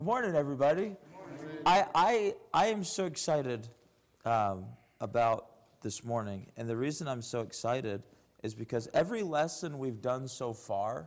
Good morning, everybody. I am so excited about this morning, and the reason I'm so excited is because every lesson we've done so far,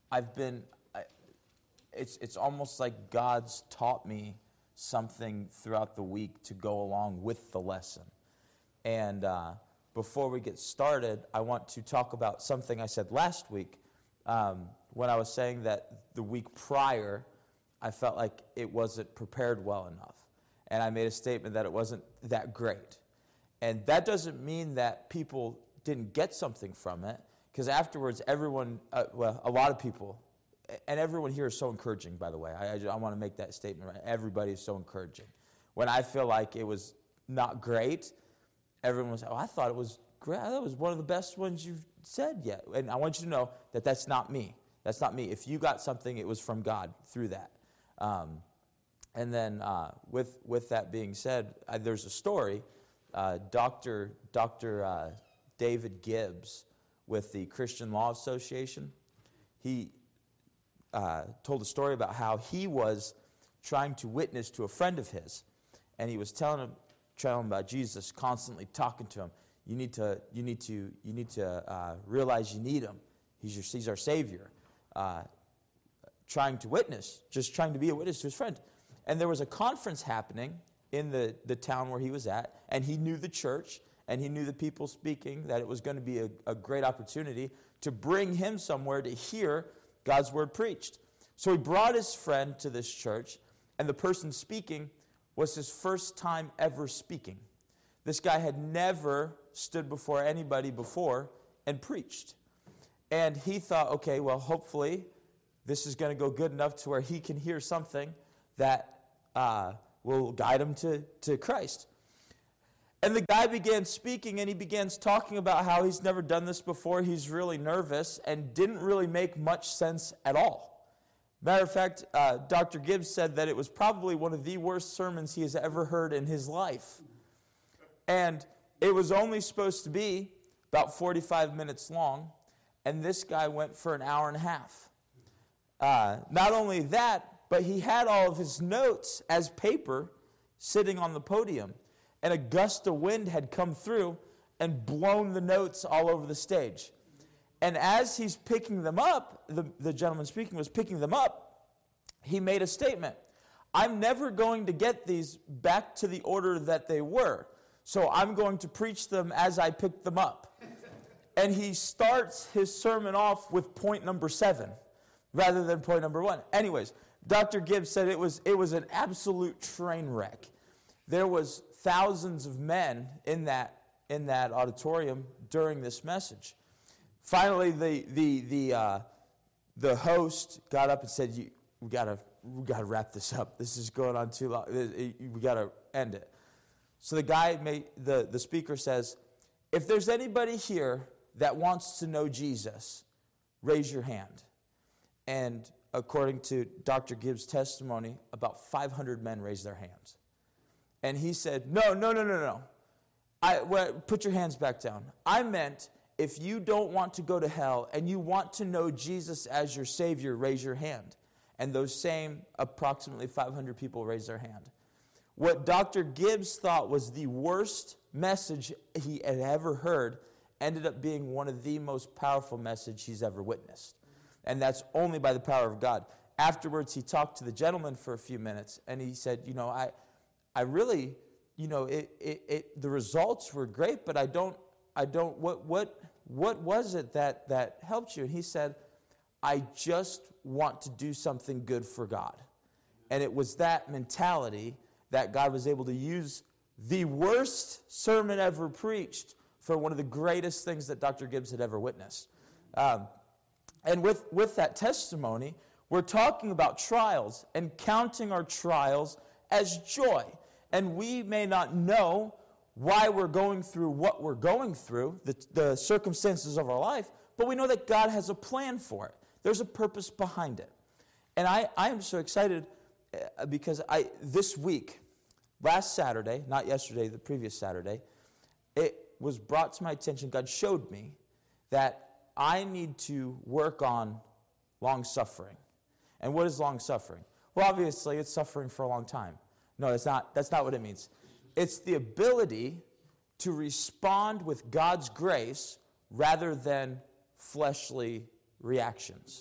it's almost like God's taught me something throughout the week to go along with the lesson. And before we get started, I want to talk about something I said last week when I was saying that the week prior, I felt like it wasn't prepared well enough. And I made a statement that it wasn't that great. And that doesn't mean that people didn't get something from it, because afterwards everyone, a lot of people, and everyone here is so encouraging, by the way. I want to make that statement right. Everybody is so encouraging. When I feel like it was not great, everyone was, I thought it was great. That was one of the best ones you've said yet. And I want you to know that that's not me. That's not me. If you got something, it was from God through that. And then with that being said, there's a story. Dr. David Gibbs with the Christian Law Association, he told a story about how he was trying to witness to a friend of his, and he was telling him about Jesus, constantly talking to him. You need to realize you need him. He's our Savior. Trying to witness, just trying to be a witness to his friend. And there was a conference happening in the town where he was at, and he knew the church, and he knew the people speaking, that it was going to be a great opportunity to bring him somewhere to hear God's word preached. So he brought his friend to this church, and the person speaking was his first time ever speaking. This guy had never stood before anybody before and preached. And he thought, okay, well, hopefully this is going to go good enough to where he can hear something that will guide him to Christ. And the guy began speaking, and he begins talking about how he's never done this before. He's really nervous and didn't really make much sense at all. Matter of fact, Dr. Gibbs said that it was probably one of the worst sermons he has ever heard in his life. And it was only supposed to be about 45 minutes long, and this guy went for an hour and a half. Not only that, but he had all of his notes as paper sitting on the podium. And a gust of wind had come through and blown the notes all over the stage. And as he's picking them up, the gentleman speaking was picking them up, he made a statement. I'm never going to get these back to the order that they were, so I'm going to preach them as I picked them up. And he starts his sermon off with point number 7. Rather than point number 1. Anyways, Dr. Gibbs said it was an absolute train wreck. There was thousands of men in that auditorium during this message. Finally, the host got up and said, "We gotta wrap this up. This is going on too long. We gotta end it." So the speaker says, "If there's anybody here that wants to know Jesus, raise your hand." And according to Dr. Gibbs' testimony, about 500 men raised their hands. And he said, No. Put your hands back down. I meant, if you don't want to go to hell and you want to know Jesus as your Savior, raise your hand. And those same approximately 500 people raised their hand. What Dr. Gibbs thought was the worst message he had ever heard ended up being one of the most powerful messages he's ever witnessed. And that's only by the power of God. Afterwards, he talked to the gentleman for a few minutes, and he said, I really, the results were great, but what was it that helped you? And he said, I just want to do something good for God. And it was that mentality that God was able to use the worst sermon ever preached for one of the greatest things that Dr. Gibbs had ever witnessed. And with that testimony, we're talking about trials and counting our trials as joy. And we may not know why we're going through what we're going through, the circumstances of our life, but we know that God has a plan for it. There's a purpose behind it. And I am so excited because this week, last Saturday, not yesterday, the previous Saturday, it was brought to my attention, God showed me that I need to work on long suffering. And what is long suffering? Well, obviously, it's suffering for a long time. No, that's not what it means. It's the ability to respond with God's grace rather than fleshly reactions.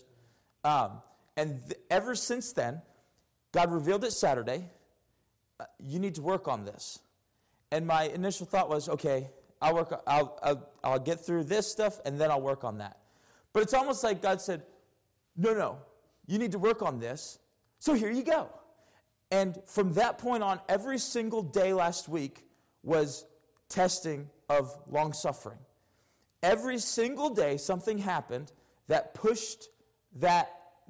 Ever since then, God revealed it Saturday. You need to work on this. And my initial thought was, okay, I'll get through this stuff and then I'll work on that. But it's almost like God said, no, you need to work on this. So here you go. And from that point on, every single day last week was testing of long suffering. Every single day, something happened that pushed that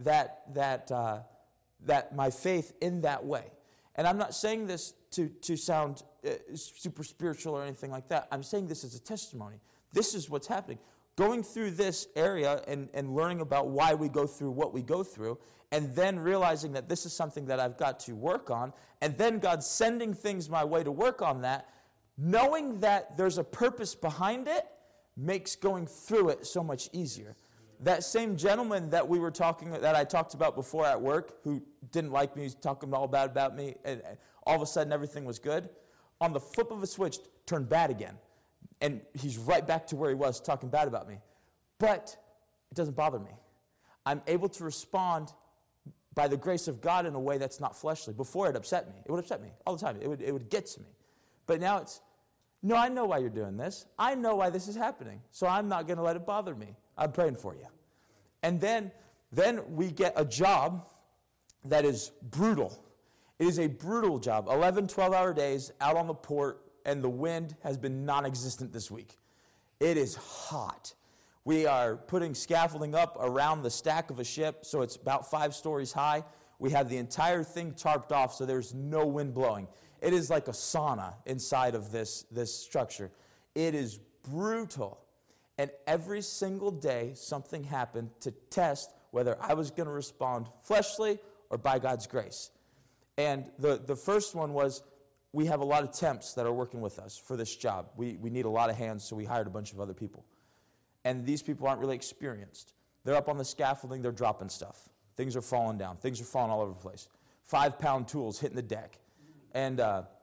my faith in that way. And I'm not saying this to sound super spiritual or anything like that. I'm saying this as a testimony. This is what's happening. Going through this area and learning about why we go through what we go through, and then realizing that this is something that I've got to work on, and then God sending things my way to work on that, knowing that there's a purpose behind it, makes going through it so much easier. That same gentleman that I talked about before at work, who didn't like me, he's talking all bad about me, and all of a sudden everything was good, on the flip of a switch, turned bad again. And he's right back to where he was, talking bad about me. But it doesn't bother me. I'm able to respond by the grace of God in a way that's not fleshly. Before, it upset me. It would upset me all the time. It would get to me. But now it's, no, I know why you're doing this. I know why this is happening. So I'm not going to let it bother me. I'm praying for you. And then we get a job that is brutal. It is a brutal job. 11, 12-hour days out on the port, and the wind has been non-existent this week. It is hot. We are putting scaffolding up around the stack of a ship, so it's about 5 stories high. We have the entire thing tarped off, so there's no wind blowing. It is like a sauna inside of this structure. It is brutal. And every single day, something happened to test whether I was going to respond fleshly or by God's grace. And the first one was, we have a lot of temps that are working with us for this job. We need a lot of hands, so we hired a bunch of other people. And these people aren't really experienced. They're up on the scaffolding, they're dropping stuff. Things are falling down. Things are falling all over the place. 5-pound tools hitting the deck. And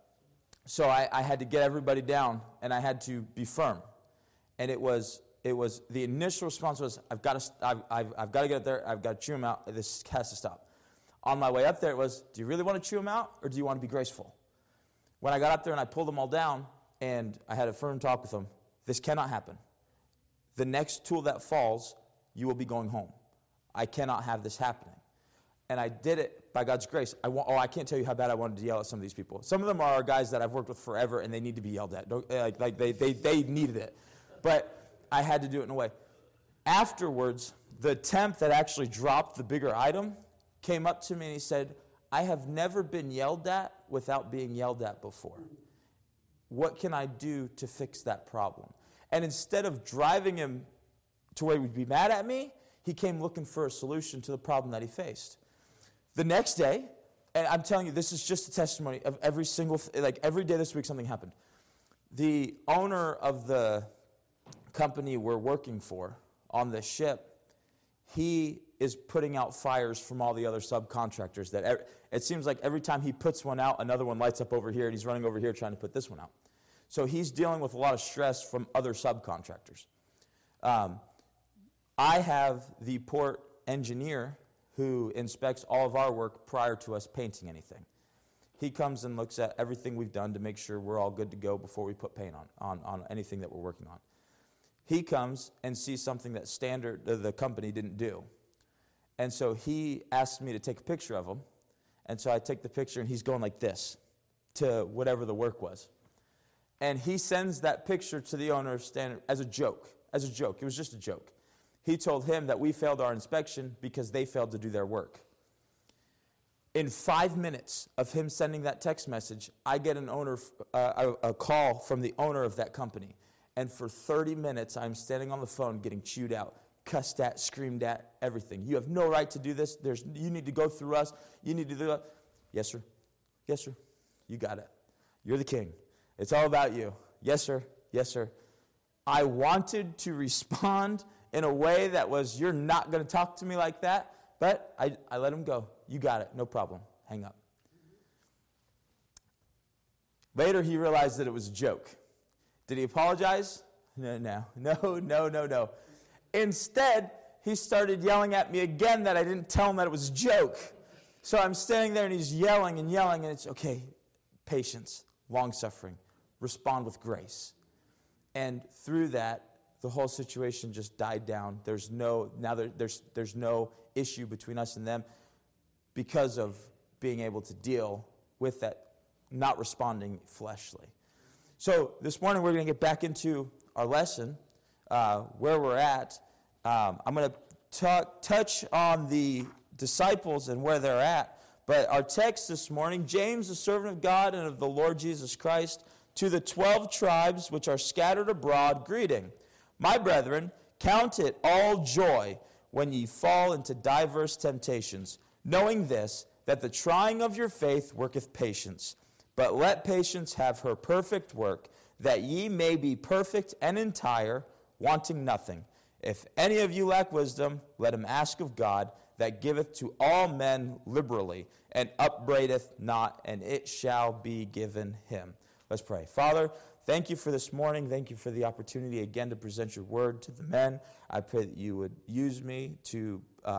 so I had to get everybody down, and I had to be firm. And it was the initial response was, I've got to get up there, I've got to chew them out, this has to stop. On my way up there, it was, do you really want to chew them out, or do you want to be graceful? When I got up there and I pulled them all down, and I had a firm talk with them, this cannot happen. The next tool that falls, you will be going home. I cannot have this happening. And I did it by God's grace. I can't tell you how bad I wanted to yell at some of these people. Some of them are guys that I've worked with forever, and they need to be yelled at. They needed it. But I had to do it in a way. Afterwards, the temp that actually dropped the bigger item came up to me and he said, I have never been yelled at without being yelled at before. What can I do to fix that problem? And instead of driving him to where he would be mad at me, he came looking for a solution to the problem that he faced. The next day, and I'm telling you, this is just a testimony of every day this week something happened. The owner of the company we're working for on the ship, he is putting out fires from all the other subcontractors. That it seems like every time he puts one out, another one lights up over here, and he's running over here trying to put this one out. So he's dealing with a lot of stress from other subcontractors. I have the port engineer who inspects all of our work prior to us painting anything. He comes and looks at everything we've done to make sure we're all good to go before we put paint on anything that we're working on. He comes and sees something that the company didn't do. And so he asked me to take a picture of him. And so I take the picture, and he's going like this to whatever the work was. And he sends that picture to the owner of Standard as a joke. It was just a joke. He told him that we failed our inspection because they failed to do their work. In 5 minutes of him sending that text message, I get a call from the owner of that company. And for 30 minutes, I'm standing on the phone getting chewed out, cussed at, screamed at, everything. You have no right to do this. You need to go through us. You need to do that. Yes, sir. Yes, sir. You got it. You're the king. It's all about you. Yes, sir. Yes, sir. I wanted to respond in a way that was, you're not going to talk to me like that. But I let him go. You got it. No problem. hang up. Later, he realized that it was a joke. Did he apologize? No. Instead, he started yelling at me again that I didn't tell him that it was a joke. So I'm standing there, and he's yelling, and it's, okay, patience, long-suffering, respond with grace. And through that, the whole situation just died down. There's no issue between us and them because of being able to deal with that, not responding fleshly. So this morning we're going to get back into our lesson, where we're at. I'm going to touch on the disciples and where they're at. But our text this morning, James, the servant of God and of the Lord Jesus Christ, to the 12 tribes which are scattered abroad, greeting. My brethren, count it all joy when ye fall into diverse temptations, knowing this, that the trying of your faith worketh patience. But let patience have her perfect work, that ye may be perfect and entire, wanting nothing. If any of you lack wisdom, let him ask of God, that giveth to all men liberally, and upbraideth not, and it shall be given him. Let's pray. Father, thank you for this morning. Thank you for the opportunity again to present your word to the men. I pray that you would use me to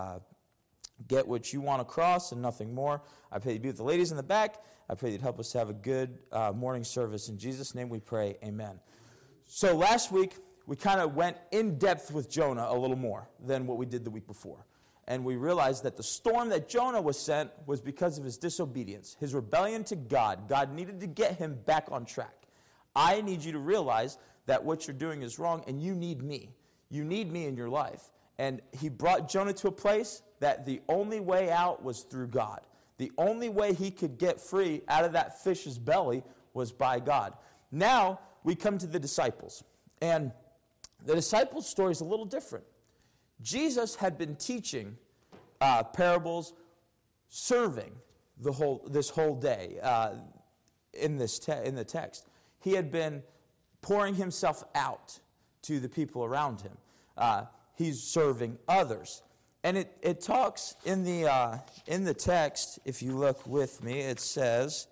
get what you want across and nothing more. I pray you'd be with the ladies in the back. I pray you'd help us to have a good morning service. In Jesus' name we pray, amen. So last week, we kind of went in depth with Jonah a little more than what we did the week before. And we realized that the storm that Jonah was sent was because of his disobedience, his rebellion to God. God needed to get him back on track. I need you to realize that what you're doing is wrong, and you need me. You need me in your life. And he brought Jonah to a place that the only way out was through God. The only way he could get free out of that fish's belly was by God. Now we come to the disciples. And the disciples' story is a little different. Jesus had been teaching parables, serving this whole day in the text. He had been pouring himself out to the people around him. He's serving others. And it talks in the text, if you look with me, it says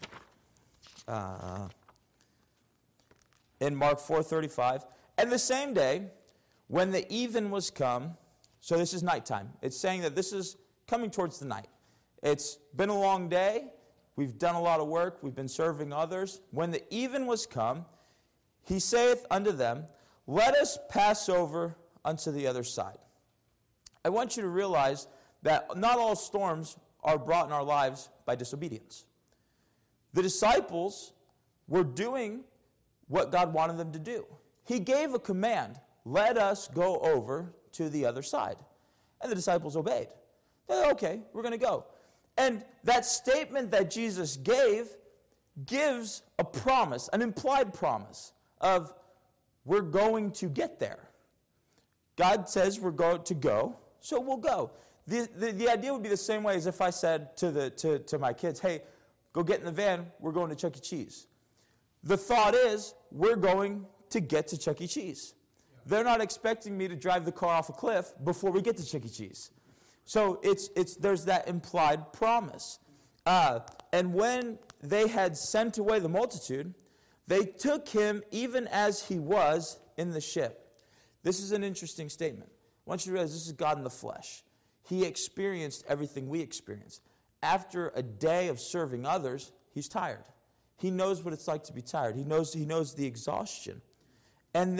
in Mark 4:35, and the same day, when the even was come, so this is nighttime. It's saying that this is coming towards the night. It's been a long day. We've done a lot of work. We've been serving others. When the even was come, he saith unto them, let us pass over unto the other side. I want you to realize that not all storms are brought in our lives by disobedience. The disciples were doing what God wanted them to do. He gave a command, let us go over to the other side. And the disciples obeyed. They said, okay, we're going to go. And that statement that Jesus gave gives a promise, an implied promise of we're going to get there. God says we're going to go, so we'll go. The idea would be the same way as if I said to my kids, hey, go get in the van, we're going to Chuck E. Cheese. The thought is, we're going to get to Chuck E. Cheese. They're not expecting me to drive the car off a cliff before we get to Chuck E. Cheese. So there's that implied promise. And when they had sent away the multitude, they took him even as he was in the ship. This is an interesting statement. I want you to realize this is God in the flesh. He experienced everything we experience. After a day of serving others, he's tired. He knows what it's like to be tired. He knows the exhaustion. And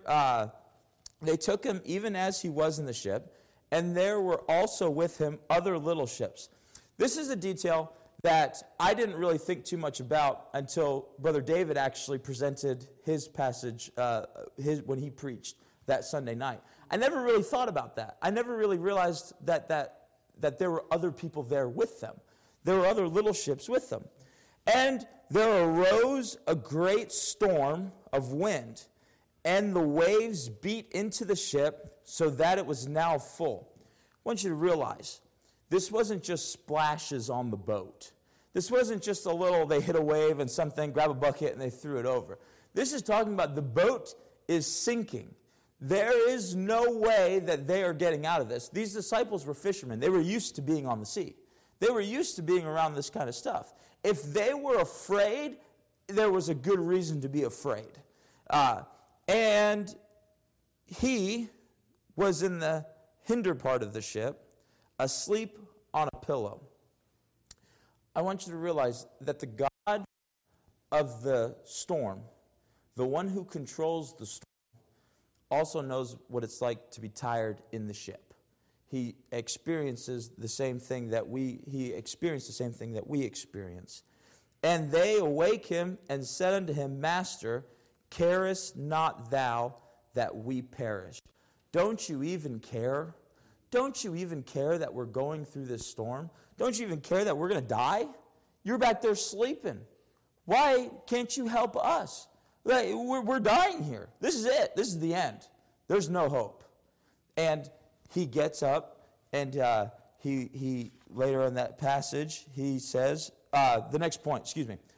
they took him even as he was in the ship, and there were also with him other little ships. This is a detail that I didn't really think too much about until Brother David actually presented his passage when he preached that Sunday night. I never really thought about that. I never really realized that there were other people there with them. There were other little ships with them. And there arose a great storm of wind, and the waves beat into the ship so that it was now full. I want you to realize, this wasn't just splashes on the boat. This wasn't just a little, they hit a wave and something, grab a bucket, and they threw it over. This is talking about the boat is sinking. There is no way that they are getting out of this. These disciples were fishermen. They were used to being on the sea. They were used to being around this kind of stuff. If they were afraid, there was a good reason to be afraid. And he was in the hinder part of the ship, asleep on a pillow. I want you to realize that the God of the storm, the one who controls the storm, also knows what it's like to be tired in the ship. He experiences the same thing that he experienced the same thing that we experience. And they awake him and said unto him, Master, carest not thou that we perish? Don't you even care? Don't you even care that we're going through this storm? Don't you even care that we're going to die? You're back there sleeping. Why can't you help us? We're dying here. This is it. This is the end. There's no hope. And he gets up, and he later in that passage, he says, the next point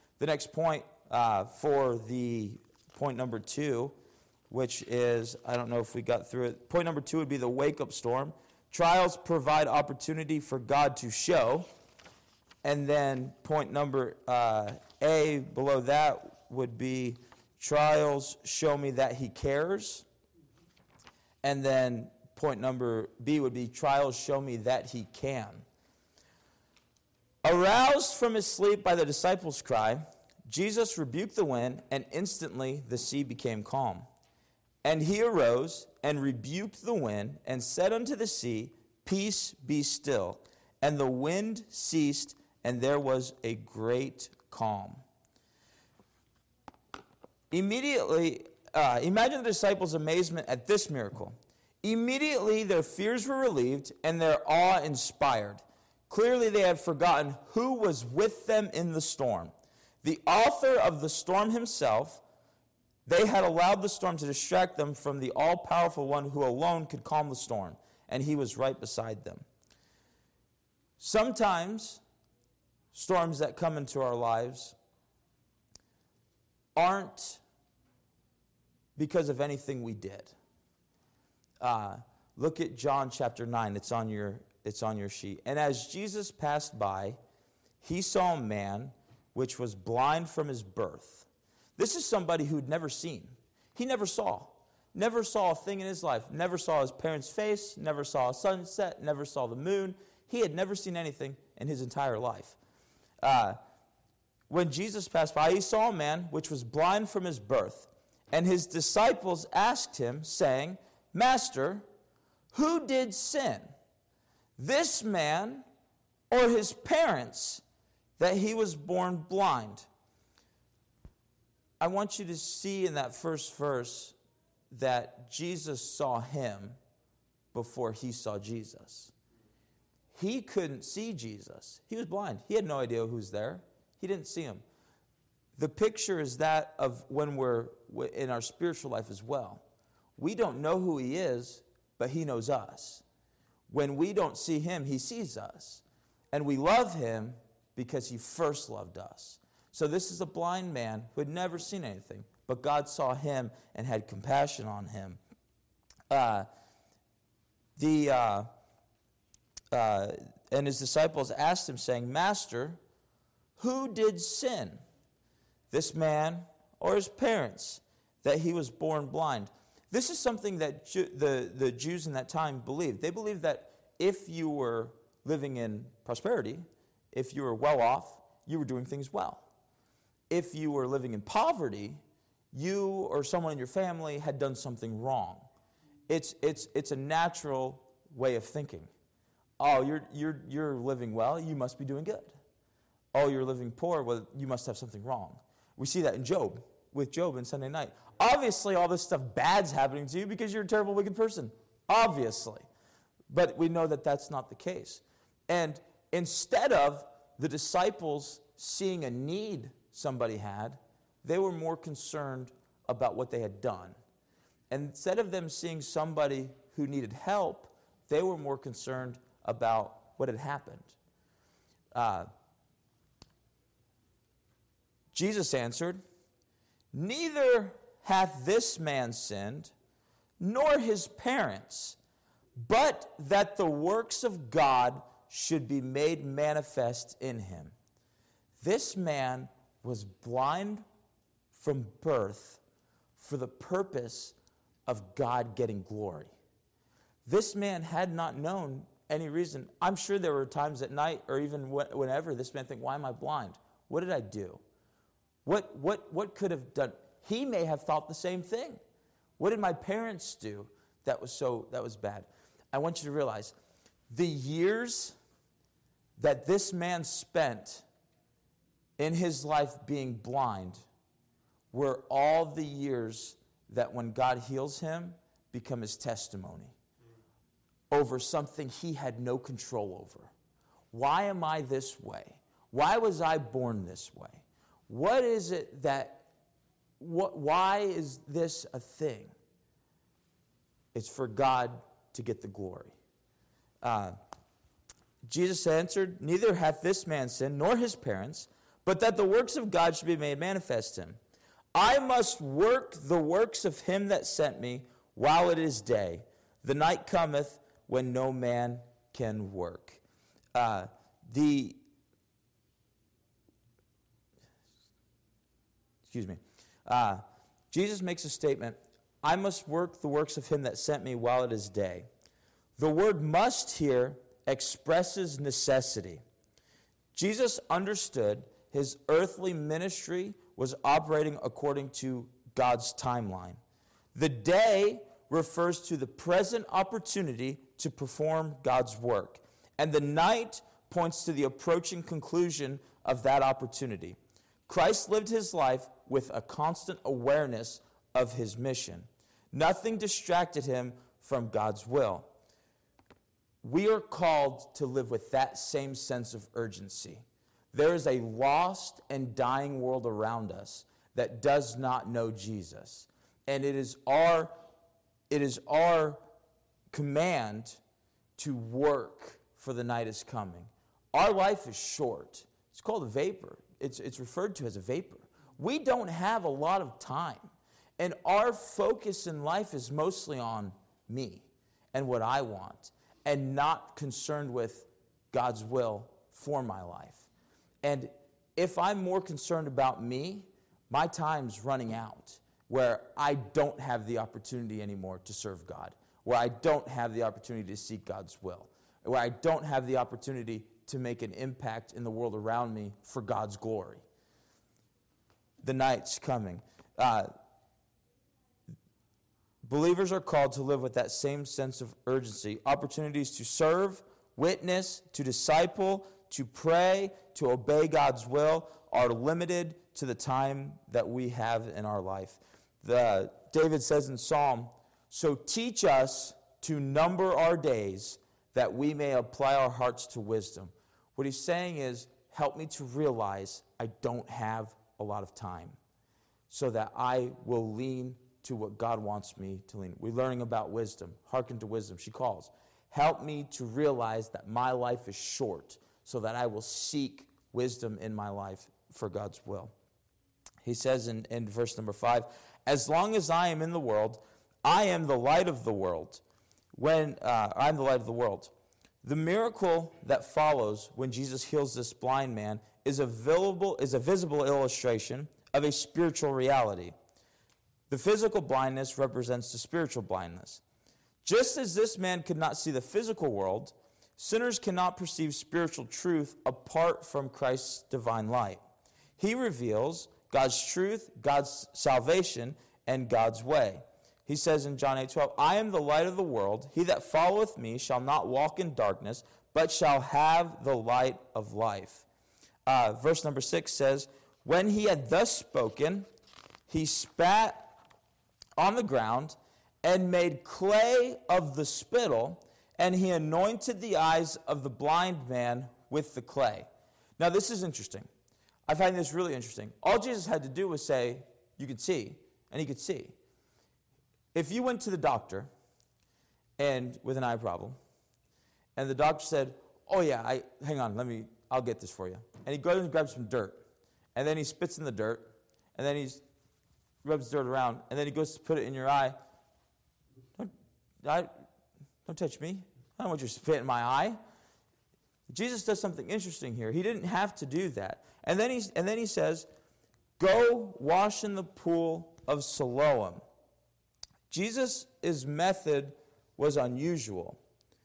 for the point number 2, which is, I don't know if we got through it. Point number 2 would be the wake-up storm. Trials provide opportunity for God to show. And then point number A below that would be trials show me that he cares. And then point number B would be trials show me that he can. Aroused from his sleep by the disciples' cry, Jesus rebuked the wind, and instantly the sea became calm. And he arose and rebuked the wind and said unto the sea, Peace, be still. And the wind ceased, and there was a great calm. Immediately, imagine the disciples' amazement at this miracle. Immediately their fears were relieved and their awe inspired. Clearly they had forgotten who was with them in the storm. The author of the storm himself. They had allowed the storm to distract them from the all-powerful one who alone could calm the storm, and he was right beside them. Sometimes storms that come into our lives aren't because of anything we did. Look at John chapter 9. It's on your sheet. And as Jesus passed by, he saw a man which was blind from his birth. This is somebody who'd never seen. He never saw a thing in his life. Never saw his parents' face, never saw a sunset, never saw the moon. He had never seen anything in his entire life. When Jesus passed by, he saw a man which was blind from his birth. And his disciples asked him, saying, Master, who did sin, this man or his parents, that he was born blind? I want you to see in that first verse that Jesus saw him before he saw Jesus. He couldn't see Jesus. He was blind. He had no idea who's there. He didn't see him. The picture is that of when we're in our spiritual life as well. We don't know who he is, but he knows us. When we don't see him, he sees us. And we love him because he first loved us. So this is a blind man who had never seen anything, but God saw him and had compassion on him. And his disciples asked him, saying, Master, who did sin, this man or his parents, that he was born blind? This is something that the Jews in that time believed. They believed that if you were living in prosperity, if you were well off, you were doing things well. If you were living in poverty, you or someone in your family had done something wrong. It's a natural way of thinking. Oh, you're living well, you must be doing good. Oh, you're living poor, well, you must have something wrong. We see that in Job, with Job in Sunday night. Obviously, all this stuff bad's happening to you because you're a terrible, wicked person. Obviously. But we know that that's not the case. And instead of the disciples seeing a need somebody had, they were more concerned about what they had done. And instead of them seeing somebody who needed help, they were more concerned about what had happened. Jesus answered, Neither hath this man sinned, nor his parents, but that the works of God should be made manifest in him. This man was blind from birth for the purpose of God getting glory. This man had not known any reason. I'm sure there were times at night or even whenever this man think, why am I blind? What did I do? What could have done? He may have thought the same thing. What did my parents do that was bad? I want you to realize the years that this man spent in his life being blind were all the years that when God heals him become his testimony over something he had no control over. Why am I this way? Why was I born this way? What is it that, why is this a thing? It's for God to get the glory. Jesus answered, neither hath this man sinned, nor his parents, but that the works of God should be made manifest in him. I must work the works of him that sent me while it is day. The night cometh when no man can work. Jesus makes a statement, I must work the works of him that sent me while it is day. The word must here expresses necessity. Jesus understood his earthly ministry was operating according to God's timeline. The day refers to the present opportunity to perform God's work, and the night points to the approaching conclusion of that opportunity. Christ lived his life with a constant awareness of his mission. Nothing distracted him from God's will. We are called to live with that same sense of urgency. There is a lost and dying world around us that does not know Jesus. And it is our command to work, for the night is coming. Our life is short. It's called a vapor. It's referred to as a vapor. We don't have a lot of time. And our focus in life is mostly on me and what I want, and not concerned with God's will for my life. And if I'm more concerned about me, my time's running out, where I don't have the opportunity anymore to serve God, where I don't have the opportunity to seek God's will, where I don't have the opportunity to make an impact in the world around me for God's glory. The night's coming. Believers are called to live with that same sense of urgency. Opportunities to serve, witness, to disciple, to pray, to obey God's will are limited to the time that we have in our life. David says in Psalm, so teach us to number our days that we may apply our hearts to wisdom. What he's saying is, help me to realize I don't have a lot of time so that I will lean to what God wants me to lean. We're learning about wisdom. Hearken to wisdom, she calls. Help me to realize that my life is short so that I will seek wisdom in my life for God's will. He says in verse number 5, as long as I am in the world, I am the light of the world. I'm the light of the world. The miracle that follows when Jesus heals this blind man is a visible illustration of a spiritual reality. The physical blindness represents the spiritual blindness. Just as this man could not see the physical world, sinners cannot perceive spiritual truth apart from Christ's divine light. He reveals God's truth, God's salvation, and God's way. He says in John 8:12, I am the light of the world. He that followeth me shall not walk in darkness, but shall have the light of life. Verse number 6 says, when he had thus spoken, he spat on the ground and made clay of the spittle, and he anointed the eyes of the blind man with the clay. Now this is interesting. I find this really interesting. All Jesus had to do was say, you could see, and he could see. If you went to the doctor and with an eye problem, and the doctor said, oh yeah, hang on, I'll get this for you. And he goes and grabs some dirt, and then he spits in the dirt, and then he rubs dirt around, and then he goes to put it in your eye. Don't touch me. I don't want you to spit in my eye. Jesus does something interesting here. He didn't have to do that. And then he says, go wash in the pool of Siloam. Jesus' method was unusual.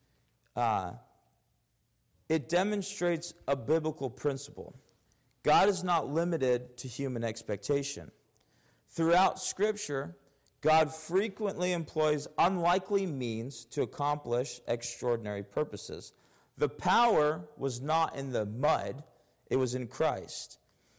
It demonstrates a biblical principle. God is not limited to human expectation. Throughout Scripture, God frequently employs unlikely means to accomplish extraordinary purposes. The power was not in the mud, it was in Christ.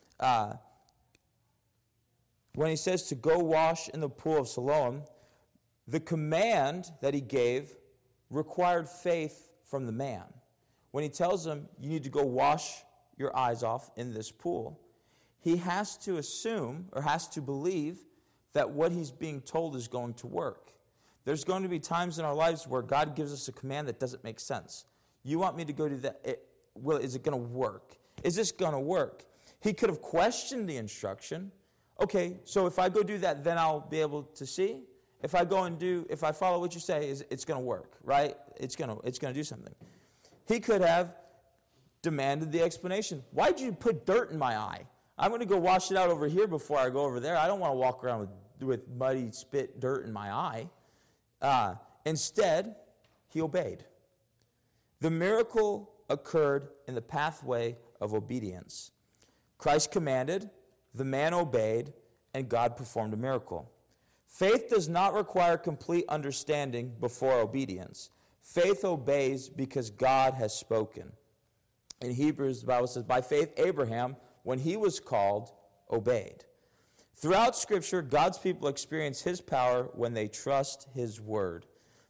When he says to go wash in the pool of Siloam, the command that he gave required faith from the man. When he tells him, you need to go wash your eyes off in this pool, he has to assume or has to believe that what he's being told is going to work. There's going to be times in our lives where God gives us a command that doesn't make sense. You want me to go do that? Is it going to work? Is this going to work? He could have questioned the instruction. Okay, so if I go do that, then I'll be able to see. If I follow what you say, it's going to work, right? It's going to do something. He could have demanded the explanation. Why'd you put dirt in my eye? I'm going to go wash it out over here before I go over there. I don't want to walk around with muddy spit dirt in my eye. Instead, he obeyed. The miracle occurred in the pathway of obedience. Christ commanded, the man obeyed, and God performed a miracle. Faith does not require complete understanding before obedience. Faith obeys because God has spoken. In Hebrews, the Bible says, by faith Abraham, when he was called, obeyed. Throughout Scripture, God's people experience his power when they trust his word.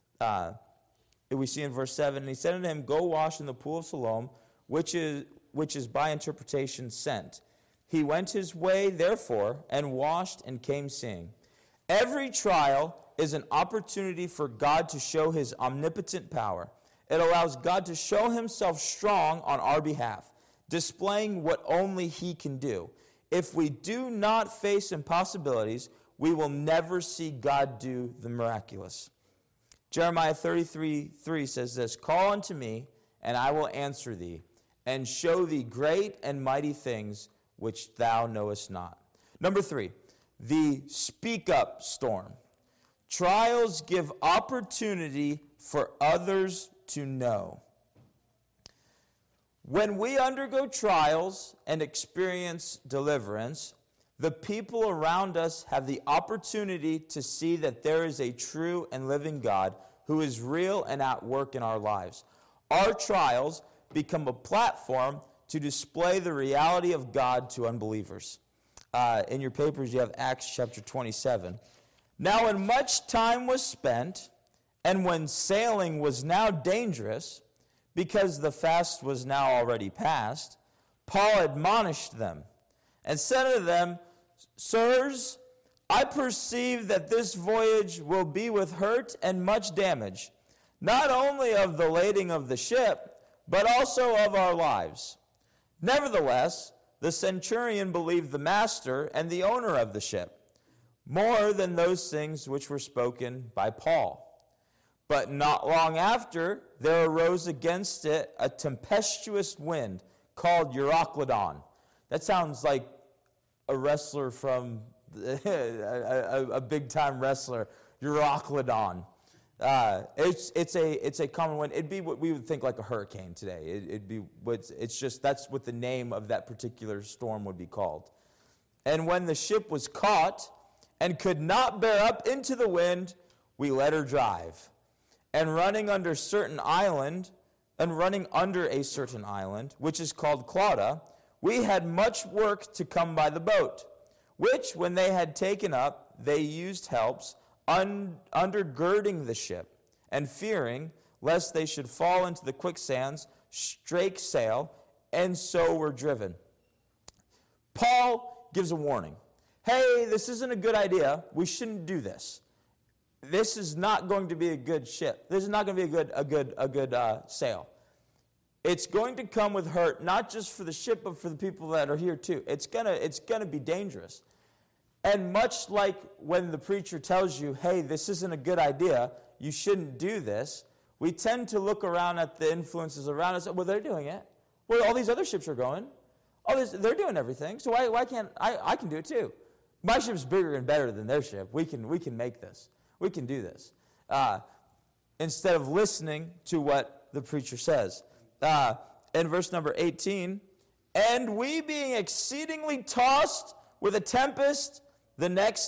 We see in verse 7, and he said unto him, go wash in the pool of Siloam, which is by interpretation sent. He went his way, therefore, and washed and came seeing. Every trial is an opportunity for God to show his omnipotent power. It allows God to show himself strong on our behalf, displaying what only he can do. If we do not face impossibilities, we will never see God do the miraculous. Jeremiah 33:3 says this, call unto me, and I will answer thee, and show thee great and mighty things which thou knowest not. Number 3, the speak up storm. Trials give opportunity for others to know. When we undergo trials and experience deliverance, the people around us have the opportunity to see that there is a true and living God who is real and at work in our lives. Our trials become a platform to display the reality of God to unbelievers. In your papers, you have Acts chapter 27. Now, when much time was spent, and when sailing was now dangerous, because the fast was now already past, Paul admonished them, and said unto them, Sirs, I perceive that this voyage will be with hurt and much damage, not only of the lading of the ship, but also of our lives. Nevertheless, the centurion believed the master and the owner of the ship, more than those things which were spoken by Paul. But not long after, there arose against it a tempestuous wind called Euroclydon. That sounds like a wrestler from a big-time wrestler, Euroclydon. It's a common wind. It'd be what we would think like a hurricane today. That's what the name of that particular storm would be called. And when the ship was caught and could not bear up into the wind, we let her drive. And running under a certain island, which is called Clauda, we had much work to come by the boat, which when they had taken up, they used helps, undergirding the ship, and fearing lest they should fall into the quicksands, strake sail, and so were driven. Paul gives a warning. Hey, this isn't a good idea. We shouldn't do this. This is not going to be a good ship. This is not going to be a good sail. It's going to come with hurt, not just for the ship, but for the people that are here too. It's gonna be dangerous. And much like when the preacher tells you, hey, this isn't a good idea, you shouldn't do this, We tend to look around at the influences around us. Well, they're doing it. Well, all these other ships are going. They're doing everything. So why can't I can do it too? My ship's bigger and better than their ship. We can make this. We can do this. Instead of listening to what the preacher says. In verse number 18, and we being exceedingly tossed with a tempest, the next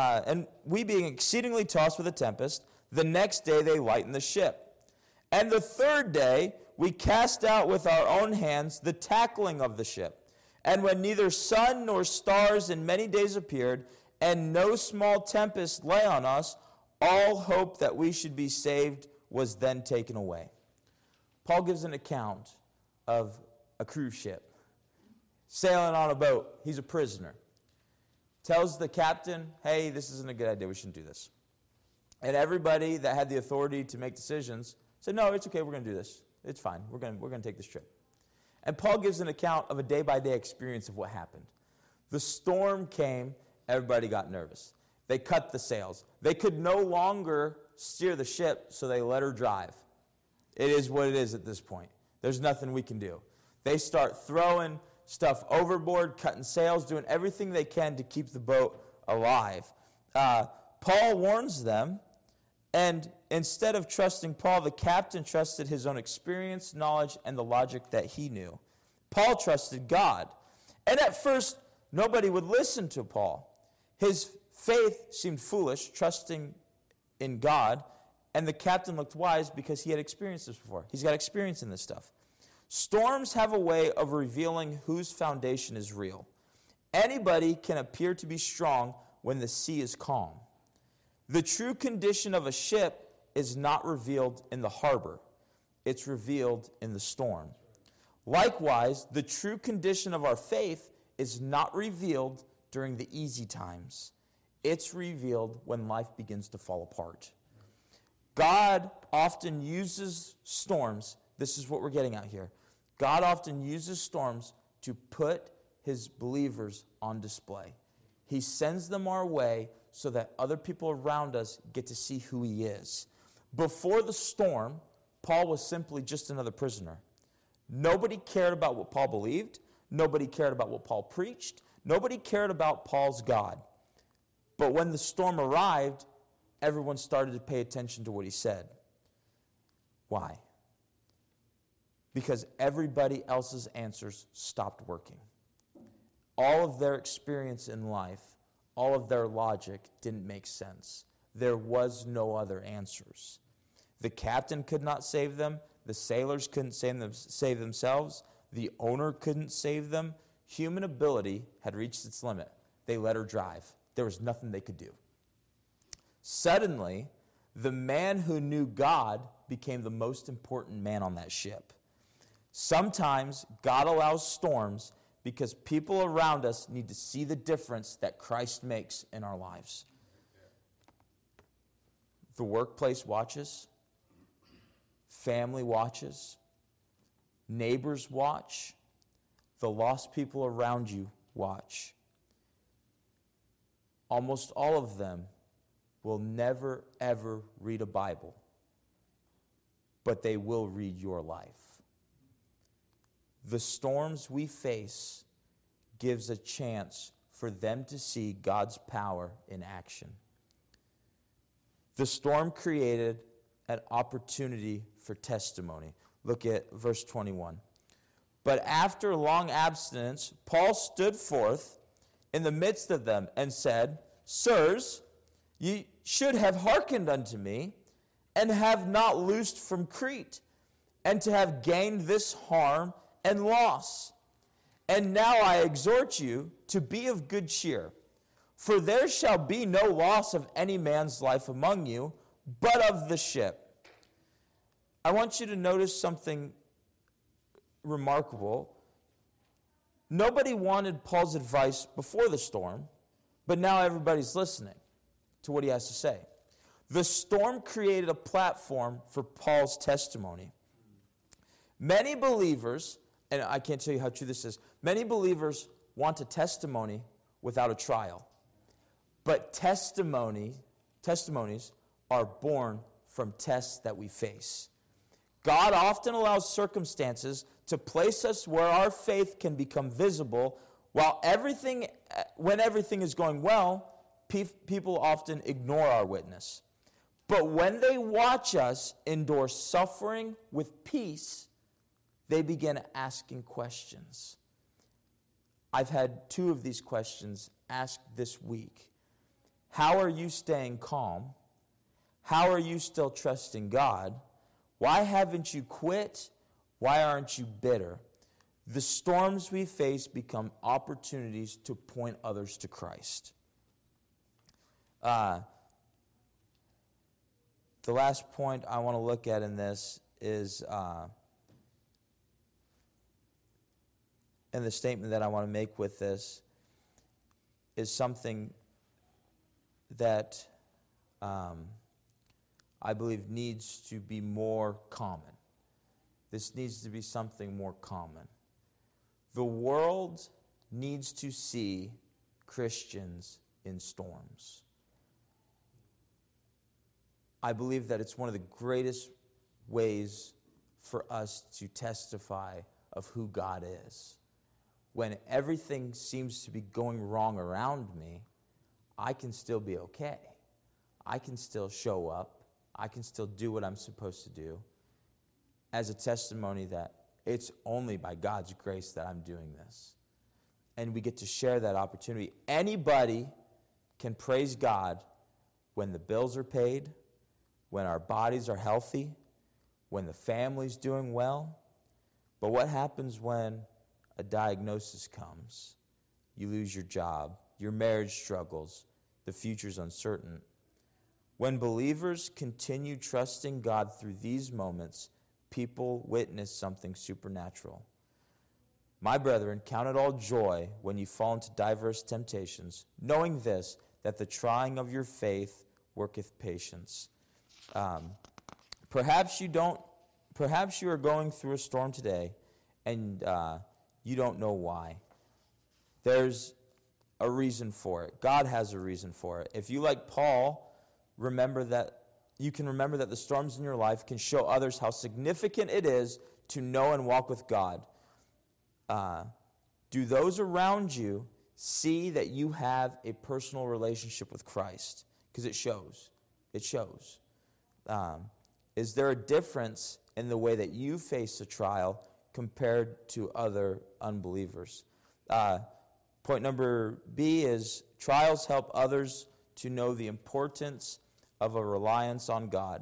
day they lightened the ship. And the third day we cast out with our own hands the tackling of the ship. And when neither sun nor stars in many days appeared, and no small tempest lay on us, all hope that we should be saved was then taken away. Paul gives an account of a cruise ship sailing on a boat. He's a prisoner. Tells the captain, hey, this isn't a good idea. We shouldn't do this. And everybody that had the authority to make decisions said, no, it's okay. We're going to do this. It's fine. We're going to take this trip. And Paul gives an account of a day-by-day experience of what happened. The storm came. Everybody got nervous. They cut the sails. They could no longer steer the ship, so they let her drive. It is what it is at this point. There's nothing we can do. They start throwing stuff overboard, cutting sails, doing everything they can to keep the boat alive. Paul warns them, and instead of trusting Paul, the captain trusted his own experience, knowledge, and the logic that he knew. Paul trusted God. And at first, nobody would listen to Paul. His faith seemed foolish, trusting in God, and the captain looked wise because he had experienced this before. He's got experience in this stuff. Storms have a way of revealing whose foundation is real. Anybody can appear to be strong when the sea is calm. The true condition of a ship is not revealed in the harbor. It's revealed in the storm. Likewise, the true condition of our faith is not revealed during the easy times. It's revealed when life begins to fall apart. God often uses storms. This is what we're getting at here. God often uses storms to put his believers on display. He sends them our way so that other people around us get to see who he is. Before the storm, Paul was simply just another prisoner. Nobody cared about what Paul believed. Nobody cared about what Paul preached. Nobody cared about Paul's God. But when the storm arrived, everyone started to pay attention to what he said. Why? Because everybody else's answers stopped working. All of their experience in life, all of their logic didn't make sense. There was no other answers. The captain could not save them. The sailors couldn't save themselves. The owner couldn't save them. Human ability had reached its limit. They let her drive. There was nothing they could do. Suddenly, the man who knew God became the most important man on that ship. Sometimes God allows storms because people around us need to see the difference that Christ makes in our lives. The workplace watches, family watches, neighbors watch, the lost people around you watch. Almost all of them will never, ever read a Bible, but they will read your life. The storms we face gives a chance for them to see God's power in action. The storm created an opportunity for testimony. Look at verse 21. But after long abstinence, Paul stood forth in the midst of them and said, Sirs, ye should have hearkened unto me, and have not loosed from Crete, and to have gained this harm and loss. And now I exhort you to be of good cheer, for there shall be no loss of any man's life among you, but of the ship. I want you to notice something remarkable. Nobody wanted Paul's advice before the storm, but now everybody's listening to what he has to say. The storm created a platform for Paul's testimony. Many believers, and I can't tell you how true this is, many believers want a testimony without a trial. But testimonies are born from tests that we face. God often allows circumstances to place us where our faith can become visible, when everything is going well, people often ignore our witness. But when they watch us endure suffering with peace, they begin asking questions. I've had 2 of these questions asked this week. How are you staying calm? How are you still trusting God? Why haven't you quit? Why aren't you bitter? The storms we face become opportunities to point others to Christ. The last point I want to look at in this is, and the statement that I want to make with this is something that I believe needs to be more common. This needs to be something more common. The world needs to see Christians in storms. I believe that it's one of the greatest ways for us to testify of who God is. When everything seems to be going wrong around me, I can still be okay. I can still show up. I can still do what I'm supposed to do as a testimony that it's only by God's grace that I'm doing this. And we get to share that opportunity. Anybody can praise God when the bills are paid, when our bodies are healthy, when the family's doing well. But what happens when a diagnosis comes? You lose your job, your marriage struggles, the future's uncertain. When believers continue trusting God through these moments, people witness something supernatural. My brethren, count it all joy when you fall into diverse temptations, knowing this, that the trying of your faith worketh patience. Perhaps you are going through a storm today, and you don't know why. There's a reason for it. God has a reason for it. If you, like Paul, remember that the storms in your life can show others how significant it is to know and walk with God. Do those around you see that you have a personal relationship with Christ? Because it shows. It shows. Is there a difference in the way that you face a trial compared to other unbelievers? Point number B is trials help others to know the importance of a reliance on God.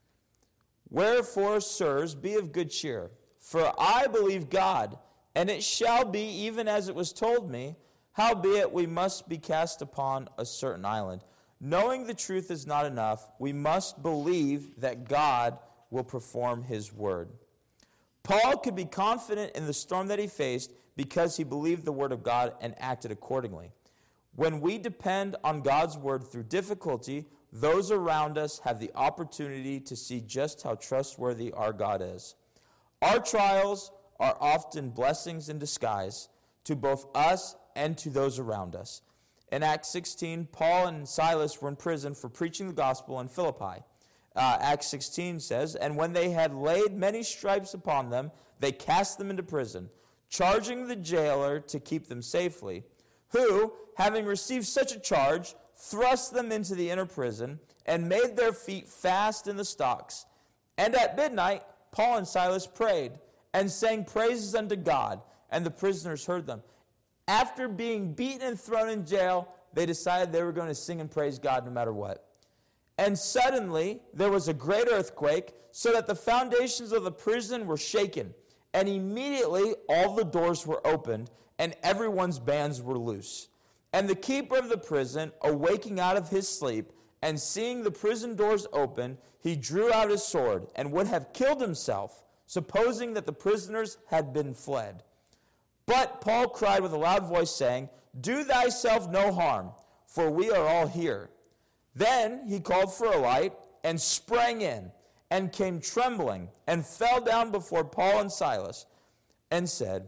Wherefore, sirs, be of good cheer, for I believe God, and it shall be even as it was told me, howbeit we must be cast upon a certain island. Knowing the truth is not enough, we must believe that God will perform his word. Paul could be confident in the storm that he faced because he believed the word of God and acted accordingly. When we depend on God's word through difficulty, those around us have the opportunity to see just how trustworthy our God is. Our trials are often blessings in disguise to both us and to those around us. In Acts 16, Paul and Silas were in prison for preaching the gospel in Philippi. Acts 16 says, and when they had laid many stripes upon them, they cast them into prison, charging the jailer to keep them safely, who, having received such a charge, thrust them into the inner prison, and made their feet fast in the stocks. And at midnight, Paul and Silas prayed, and sang praises unto God, and the prisoners heard them. After being beaten and thrown in jail, they decided they were going to sing and praise God no matter what. And suddenly, there was a great earthquake, so that the foundations of the prison were shaken. And immediately, all the doors were opened, and everyone's bands were loose. And the keeper of the prison, awaking out of his sleep, and seeing the prison doors open, he drew out his sword, and would have killed himself, supposing that the prisoners had been fled. But Paul cried with a loud voice, saying, do thyself no harm, for we are all here. Then he called for a light, and sprang in, and came trembling, and fell down before Paul and Silas, and said,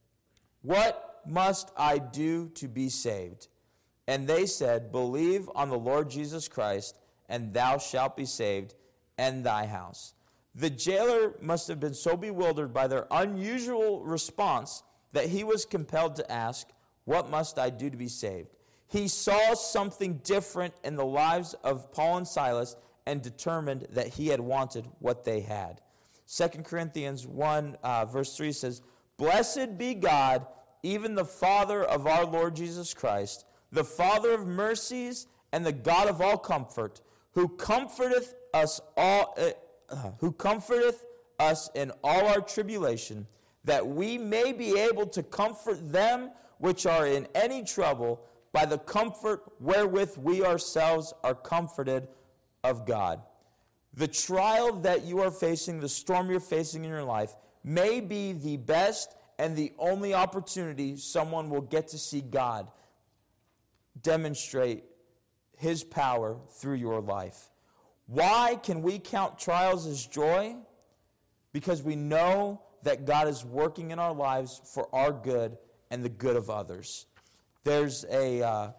what must I do to be saved? And they said, believe on the Lord Jesus Christ, and thou shalt be saved, and thy house. The jailer must have been so bewildered by their unusual response that he was compelled to ask, "What must I do to be saved?" He saw something different in the lives of Paul and Silas and determined that he had wanted what they had. 2 Corinthians 1, verse 3 says, "Blessed be God, even the Father of our Lord Jesus Christ, the Father of mercies and the God of all comfort, who comforteth us in all our tribulation, that we may be able to comfort them which are in any trouble by the comfort wherewith we ourselves are comforted of God." The trial that you are facing, the storm you're facing in your life, may be the best and the only opportunity someone will get to see God demonstrate his power through your life. Why can we count trials as joy? Because we know that God is working in our lives for our good and the good of others. There's a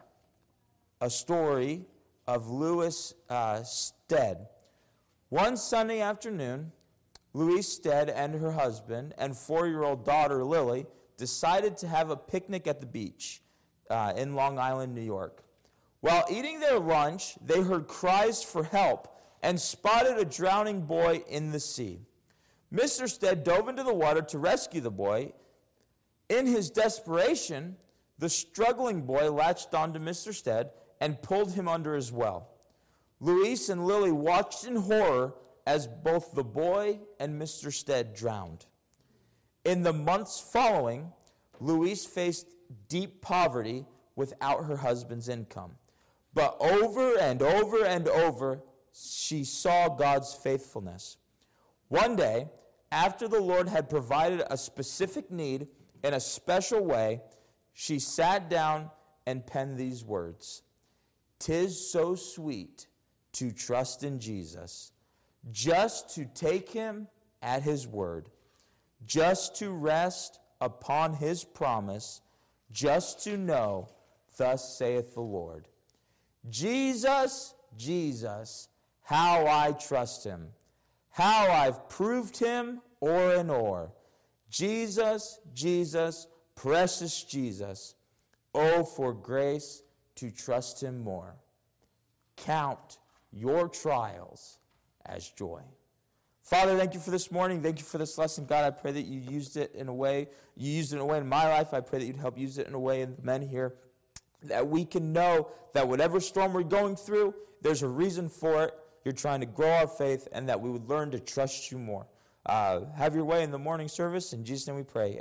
story of Louise Stead. One Sunday afternoon, Louise Stead and her husband and 4-year-old daughter Lily decided to have a picnic at the beach in Long Island, New York. While eating their lunch, they heard cries for help and spotted a drowning boy in the sea. Mr. Stead dove into the water to rescue the boy. In his desperation, the struggling boy latched onto Mr. Stead and pulled him under as well. Louise and Lily watched in horror as both the boy and Mr. Stead drowned. In the months following, Louise faced deep poverty without her husband's income. But over and over and over, she saw God's faithfulness. One day, after the Lord had provided a specific need in a special way, she sat down and penned these words: "'Tis so sweet to trust in Jesus, just to take him at his word, just to rest upon his promise, just to know, thus saith the Lord. Jesus, Jesus, how I trust him, how I've proved him o'er and o'er. Jesus, Jesus, precious Jesus, oh, for grace to trust him more. Count your trials as joy." Father, thank you for this morning. Thank you for this lesson. God, I pray that you used it in a way in my life. I pray that you'd help use it in a way in the men here, that we can know that whatever storm we're going through, there's a reason for it. You're trying to grow our faith, and that we would learn to trust you more. Have your way in the morning service. In Jesus' name we pray. Amen.